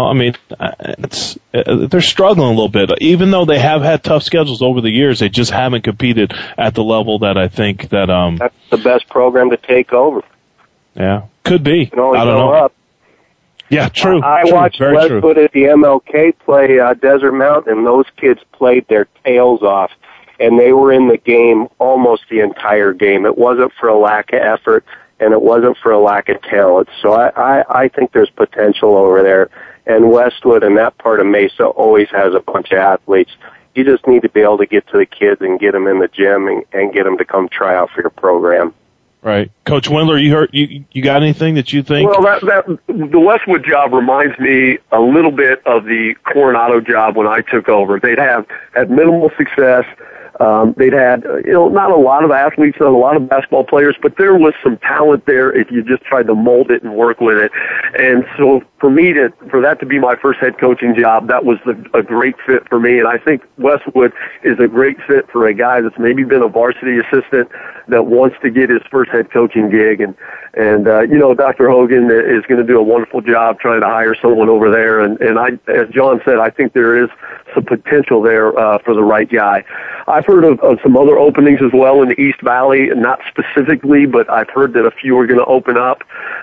they're struggling a little bit. Even though they have had tough schedules over the years, they just haven't competed at the level that I think that that's the best program to take over. Yeah, could be. You can only I don't go know. Up. Yeah, true. I true, watched Westwood at the MLK play Desert Mountain, and those kids played their tails off, and they were in the game almost the entire game. It wasn't for a lack of effort, and it wasn't for a lack of talent. So I think there's potential over there, and Westwood and that part of Mesa always has a bunch of athletes. You just need to be able to get to the kids and get them in the gym and get them to come try out for your program. Right. Coach Wendler, you got anything that you think? Well, the Westwood job reminds me a little bit of the Coronado job when I took over. They'd had minimal success. They'd had, not a lot of athletes, not a lot of basketball players, but there was some talent there if you just tried to mold it and work with it. And so for that to be my first head coaching job, that was a great fit for me. And I think Westwood is a great fit for a guy that's maybe been a varsity assistant that wants to get his first head coaching gig. And Dr. Hogan is going to do a wonderful job trying to hire someone over there. And as John said, I think there is some potential there for the right guy. I've heard of some other openings as well in the East Valley, not specifically, but I've heard that a few are going to open up.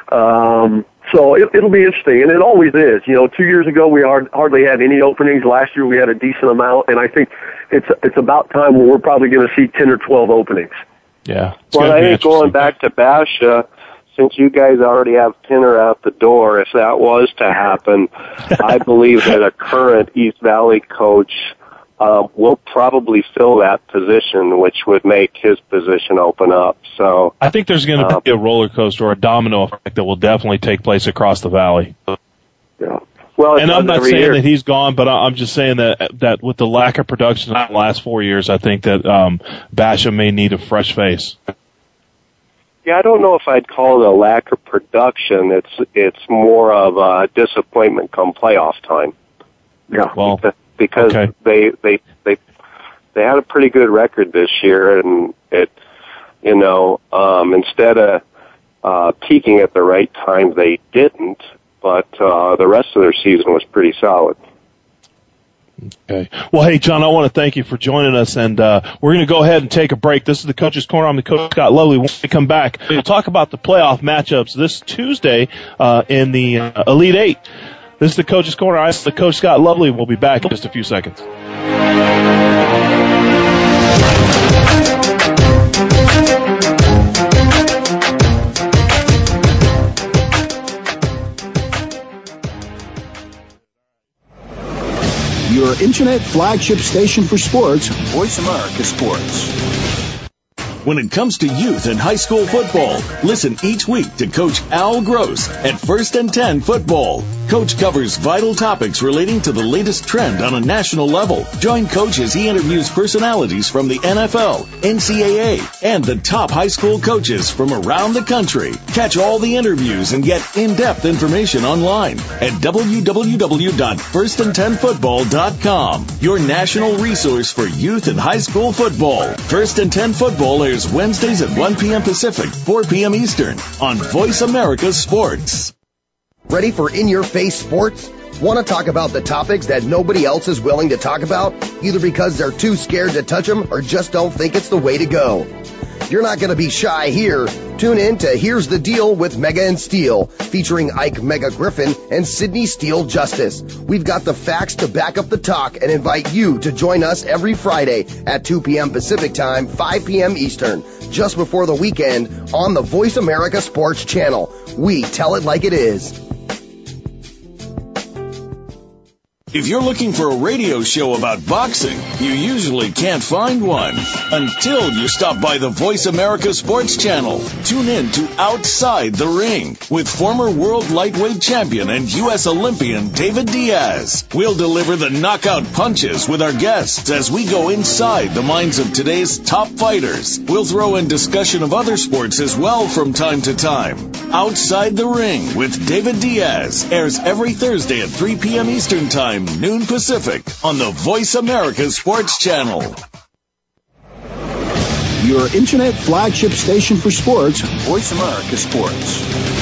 So it'll be interesting, and it always is. 2 years ago we hardly had any openings. Last year we had a decent amount, and I think it's about time when we're probably going to see 10 or 12 openings. Yeah. Well, I think going back to Basha, since you guys already have Pinner out the door, if that was to happen, I believe that a current East Valley coach will probably fill that position, which would make his position open up. So I think there's going to be a roller coaster or a domino effect that will definitely take place across the valley. Yeah. Well, and I'm not saying that he's gone, but I'm just saying that with the lack of production in the last 4 years, I think that Basha may need a fresh face. Yeah, I don't know if I'd call it a lack of production. It's more of a disappointment come playoff time. Yeah. Well, because they had a pretty good record this year, and instead of peaking at the right time, they didn't. But the rest of their season was pretty solid. Okay. Well, hey, John, I want to thank you for joining us, and we're going to go ahead and take a break. This is the Coach's Corner. I'm the Coach Scott Lovely. When we come back, we'll talk about the playoff matchups this Tuesday in the Elite Eight. This is the Coach's Corner. I'm the Coach Scott Lovely. We'll be back in just a few seconds. Your internet flagship station for sports, Voice America Sports. When it comes to youth and high school football, listen each week to Coach Al Gross at First and 10 Football. Coach covers vital topics relating to the latest trend on a national level. Join Coach as he interviews personalities from the NFL, NCAA, and the top high school coaches from around the country. Catch all the interviews and get in-depth information online at www.firstand10football.com. Your national resource for youth and high school football. First and 10 Football airs Wednesdays at 1 p.m. Pacific, 4 p.m. Eastern on Voice America Sports. Ready for in-your-face sports? Want to talk about the topics that nobody else is willing to talk about, either because they're too scared to touch them or just don't think it's the way to go? You're not going to be shy here. Tune in to Here's the Deal with Mega and Steel, featuring Ike Mega Griffin and Sydney Steele Justice. We've got the facts to back up the talk and invite you to join us every Friday at 2 p.m. Pacific Time, 5 p.m. Eastern, just before the weekend on the Voice America Sports Channel. We tell it like it is. If you're looking for a radio show about boxing, you usually can't find one until you stop by the Voice America Sports Channel. Tune in to Outside the Ring with former world lightweight champion and U.S. Olympian David Diaz. We'll deliver the knockout punches with our guests as we go inside the minds of today's top fighters. We'll throw in discussion of other sports as well from time to time. Outside the Ring with David Diaz airs every Thursday at 3 p.m. Eastern Time, noon Pacific, on the Voice America Sports Channel. Your internet flagship station for sports, Voice America Sports.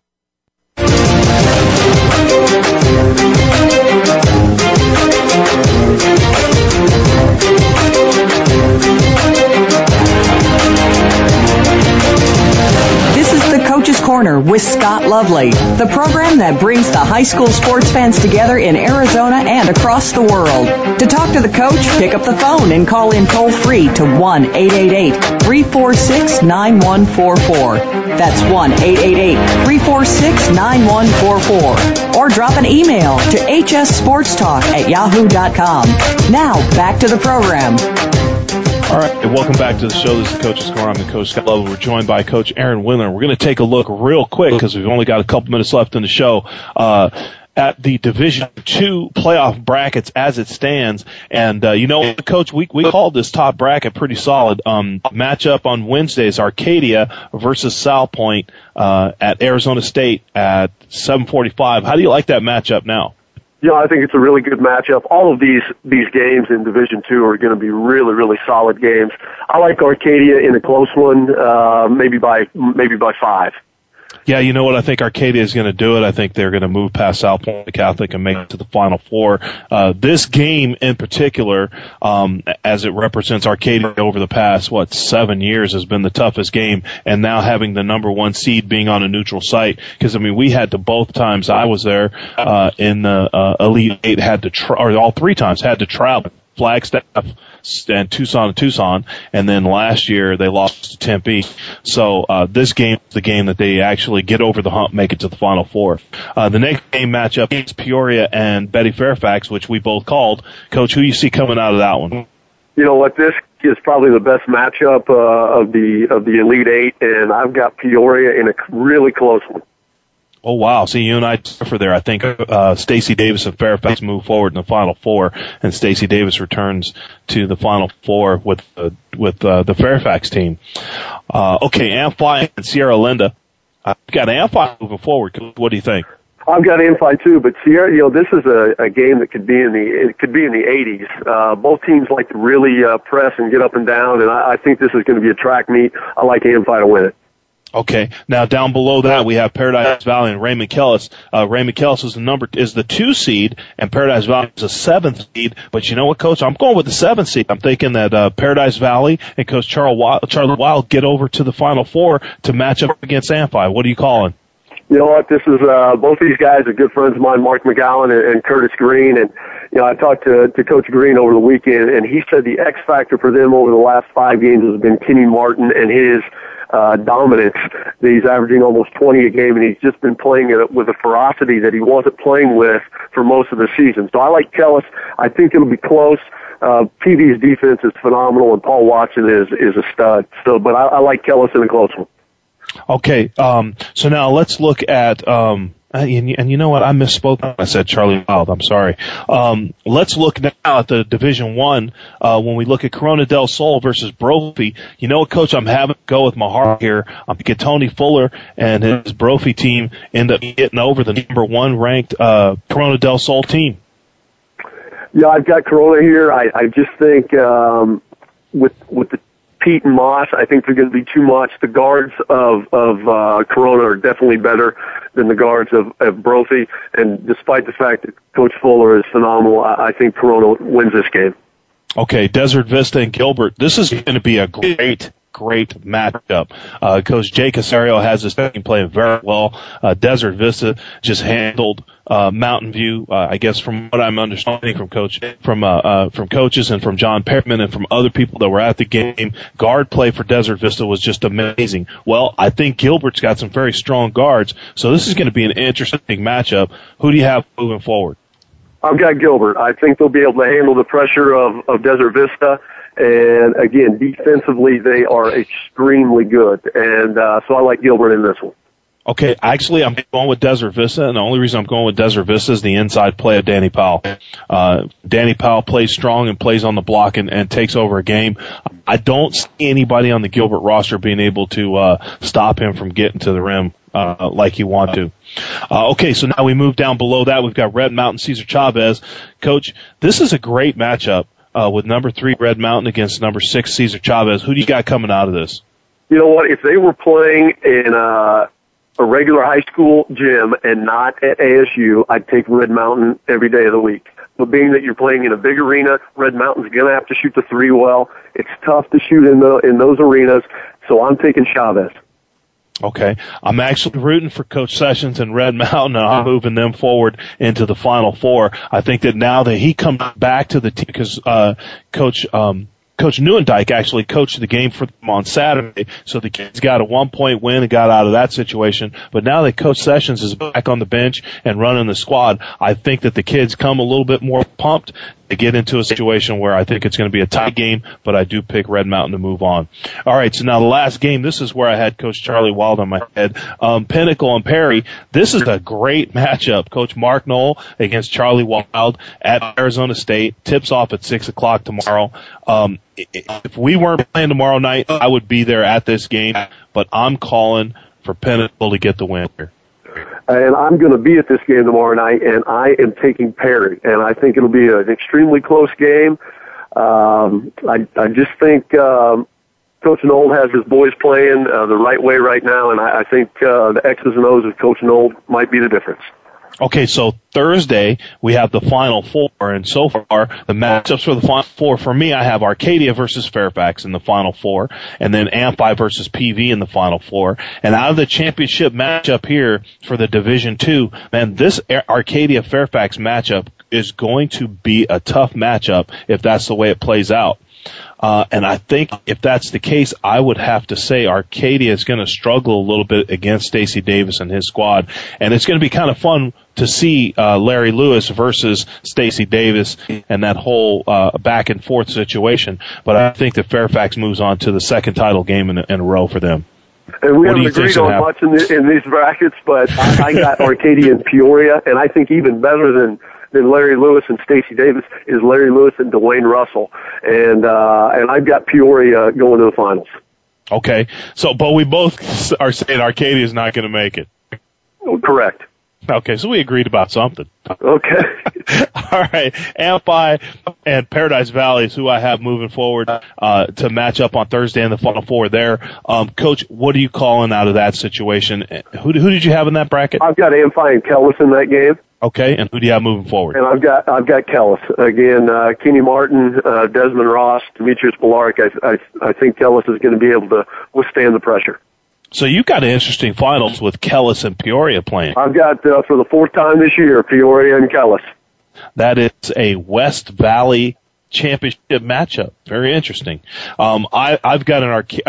Coach's Corner with Scott Lovely, the program that brings the high school sports fans together in Arizona and across the world. To talk to the coach, pick up the phone and call in toll-free to 1-888-346-9144. That's 1-888-346-9144. Or drop an email to hssportstalk@yahoo.com. Now, back to the program. All right, welcome back to the show. This is Coach's Corner. I'm the Coach Scott Lovell. We're joined by Coach Aaron Windler. We're going to take a look real quick because we've only got a couple minutes left in the show at the Division II playoff brackets as it stands. And Coach, we called this top bracket pretty solid. Matchup on Wednesdays, Arcadia versus South Point at Arizona State at 7:45. How do you like that matchup now? Yeah, I think it's a really good matchup. All of these games in Division II are going to be really, really solid games. I like Arcadia in a close one, maybe by 5. Yeah, you know what? I think Arcadia is going to do it. I think they're going to move past South Point Catholic and make it to the Final Four. This game in particular, as it represents Arcadia over the past, 7 years, has been the toughest game. And now having the number 1 seed being on a neutral site, because we had to both times I was there in the Elite Eight or all 3 times had to travel. Flagstaff and Tucson, and then last year they lost to Tempe. So this game is the game that they actually get over the hump, make it to the Final Four. The next game matchup is Peoria and Betty Fairfax, which we both called. Coach, who you see coming out of that one? You know what? This is probably the best matchup of the Elite Eight, and I've got Peoria in a really close one. Oh, wow. See, you and I differ there. I think Stacey Davis and Fairfax move forward in the Final Four, and Stacey Davis returns to the Final Four with the Fairfax team. Okay, Amphi and Sierra Linda. I've got Amphi moving forward. What do you think? I've got Amphi too, but Sierra, this is a game that could be in the 80s. Both teams like to really press and get up and down, and I think this is going to be a track meet. I like Amphi to win it. Okay. Now down below that we have Paradise Valley and Raymond Kellis. Raymond Kellis is the 2 seed, and Paradise Valley is the 7th seed. But you know what, Coach? I'm going with the 7th seed. I'm thinking that Paradise Valley and Coach Charlie Wild get over to the Final Four to match up against Amphi. What are you calling? You know what? This is both these guys are good friends of mine, Mark McGowan and Curtis Green, and I talked to Coach Green over the weekend, and he said the X factor for them over the last 5 games has been Kenny Martin and his dominance. He's averaging almost 20 a game, and he's just been playing it with a ferocity that he wasn't playing with for most of the season. So I like Kellis. I think it'll be close. PV's defense is phenomenal, and Paul Watson is a stud. So, but I like Kellis in a close one. Okay, so now let's look at and you know what? I misspoke. I said Charlie Wild. I'm sorry. Let's look now at the Division I. When we look at Corona del Sol versus Brophy, you know what, Coach? I'm having to go with my heart here. I'm thinking Tony Fuller and his Brophy team end up getting over the number 1 ranked Corona del Sol team. Yeah, I've got Corona here. I just think with the Pete and Moss, I think they're going to be too much. The guards of Corona are definitely better than the guards of Brophy, and despite the fact that Coach Fuller is phenomenal, I think Corona wins this game. Okay, Desert Vista and Gilbert. This is going to be a great great matchup. Coach Jay Casario has this team playing very well. Desert Vista just handled Mountain View. I guess from what I'm understanding from coaches and from John Perriman and from other people that were at the game, guard play for Desert Vista was just amazing. Well, I think Gilbert's got some very strong guards, so this is going to be an interesting matchup. Who do you have moving forward? I've got Gilbert. I think they'll be able to handle the pressure of Desert Vista. And again, defensively, they are extremely good. And so I like Gilbert in this one. Okay, actually, I'm going with Desert Vista, and the only reason I'm going with Desert Vista is the inside play of Danny Powell. Danny Powell plays strong and plays on the block and takes over a game. I don't see anybody on the Gilbert roster being able to stop him from getting to the rim like you want to. Okay, so now we move down below that. We've got Red Mountain, Cesar Chavez. Coach, this is a great matchup with number 3 Red Mountain against number 6 Cesar Chavez. Who do you got coming out of this? You know what? If they were playing in a regular high school gym and not at ASU, I'd take Red Mountain every day of the week. But being that you're playing in a big arena, Red Mountain's going to have to shoot the 3 well. It's tough to shoot in those arenas, so I'm taking Chavez. Okay. I'm actually rooting for Coach Sessions and Red Mountain, and I'm moving them forward into the Final Four. I think that now that he comes back to the team, because Coach Neuendijk actually coached the game for them on Saturday, so the kids got a 1-point win and got out of that situation. But now that Coach Sessions is back on the bench and running the squad, I think that the kids come a little bit more pumped. They get into a situation where I think it's going to be a tight game, but I do pick Red Mountain to move on. All right, so now the last game, this is where I had Coach Charlie Wild on my head. Pinnacle and Perry, this is a great matchup. Coach Mark Knoll against Charlie Wild at Arizona State. Tips off at 6 o'clock tomorrow. If we weren't playing tomorrow night, I would be there at this game, but I'm calling for Pinnacle to get the win here. And I'm going to be at this game tomorrow night, and I am taking Perry. And I think it'll be an extremely close game. I just think Coach Knoll has his boys playing the right way right now, and I think the X's and O's of Coach Knoll might be the difference. Okay, so Thursday we have the Final Four, and so far the matchups for the Final Four, for me, I have Arcadia versus Fairfax in the Final Four, and then Amphi versus PV in the Final Four. And out of the championship matchup here for the Division II, man, this Arcadia-Fairfax matchup is going to be a tough matchup if that's the way it plays out. And I think if that's the case, I would have to say Arcadia is going to struggle a little bit against Stacey Davis and his squad. And it's going to be kind of fun to see Larry Lewis versus Stacey Davis and that whole back and forth situation. But I think that Fairfax moves on to the second title game in a row for them. And we haven't agreed on much in these brackets, but I got Arcadia and Peoria, and I think even better than Larry Lewis and Stacey Davis is Larry Lewis and Dwayne Russell. And I've got Peoria going to the finals. Okay. So, but we both are saying Arcadia is not going to make it. Correct. Okay, so we agreed about something. Okay. All right. Amphi and Paradise Valley is who I have moving forward to match up on Thursday in the Final Four there. Coach, what are you calling out of that situation? Who did you have in that bracket? I've got Amphi and Kellis in that game. Okay, and who do you have moving forward? And I've got Kellis. Again, Kenny Martin, Desmond Ross, Demetrius Pilarik. I think Kellis is going to be able to withstand the pressure. So you got an interesting finals with Kellis and Peoria playing. I've got, for the fourth time this year, Peoria and Kellis. That is a West Valley championship matchup. Very interesting. I've got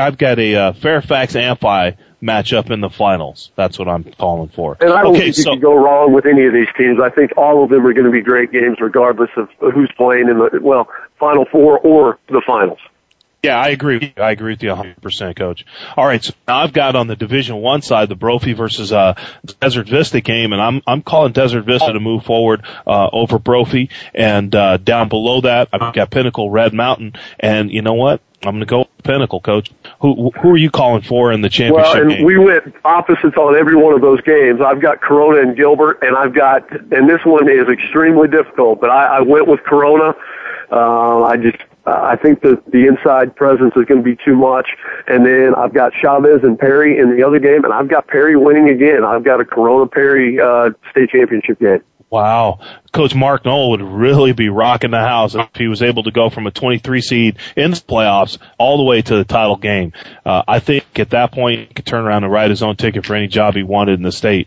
a Fairfax Amphi matchup in the finals. That's what I'm calling for. And I don't think you can go wrong with any of these teams. I think all of them are going to be great games regardless of who's playing in the, Final Four or the finals. Yeah, I agree. I agree with you 100%, Coach. All right, so now I've got on the Division I side the Brophy versus Desert Vista game, and I'm calling Desert Vista to move forward over Brophy. And down below that, I've got Pinnacle, Red Mountain, and you know what? I'm going to go with Pinnacle, Coach. Who are you calling for in the championship game? We went opposites on every one of those games. I've got Corona and Gilbert, and this one is extremely difficult, but I went with Corona. I think that the inside presence is going to be too much. And then I've got Chavez and Perry in the other game, and I've got Perry winning again. I've got a Corona-Perry state championship game. Wow. Coach Mark Knoll would really be rocking the house if he was able to go from a 23 seed in the playoffs all the way to the title game. I think at that point he could turn around and write his own ticket for any job he wanted in the state.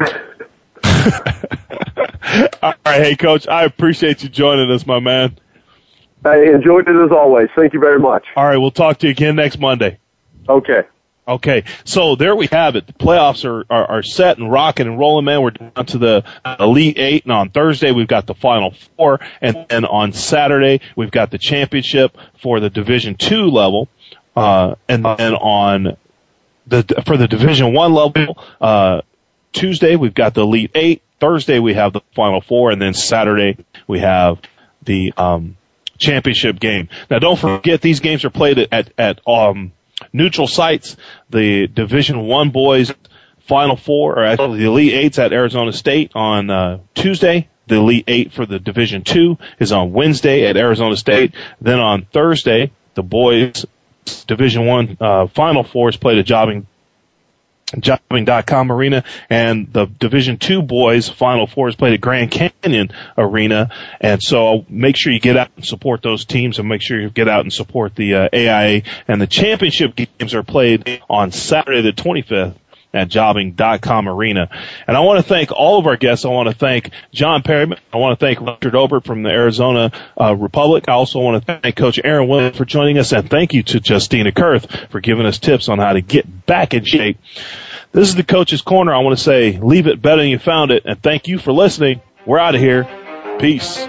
All right. Hey, Coach, I appreciate you joining us, my man. I enjoyed it as always. Thank you very much. All right. We'll talk to you again next Monday. Okay, so there we have it. The playoffs are set and rocking and rolling, man. We're down to the Elite Eight, and on Thursday we've got the Final Four, and then on Saturday we've got the championship for the Division II level, and then for the Division I level, Tuesday we've got the Elite Eight, Thursday we have the Final Four, and then Saturday we have the championship game. Now don't forget these games are played at neutral sites. The Division I boys Final Four, or actually the Elite Eight's at Arizona State on Tuesday. The Elite Eight for the Division II is on Wednesday at Arizona State. Then on Thursday, the boys Division I Final Four is played at Jobbing.com Arena, and the Division II boys Final Four is played at Grand Canyon Arena. And so make sure you get out and support those teams, and make sure you get out and support the AIA. And the championship games are played on Saturday the 25th at Jobbing.com Arena. And I want to thank all of our guests. I want to thank John Perryman. I want to thank Richard Obert from the Arizona Republic. I also want to thank Coach Aaron Williams for joining us, and thank you to Justina Kurth for giving us tips on how to get back in shape. This is the Coach's Corner. I want to say, leave it better than you found it, and thank you for listening. We're out of here. Peace.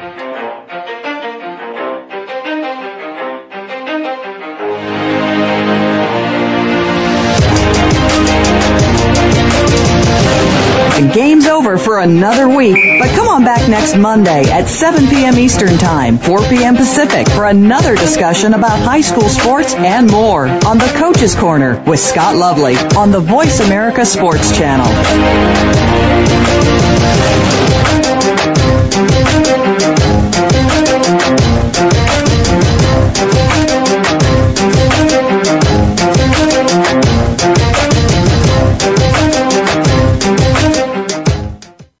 The game's over for another week, but come on back next Monday at 7 p.m. Eastern Time, 4 p.m. Pacific for another discussion about high school sports and more on the Coach's Corner with Scott Lovely on the Voice America Sports Channel.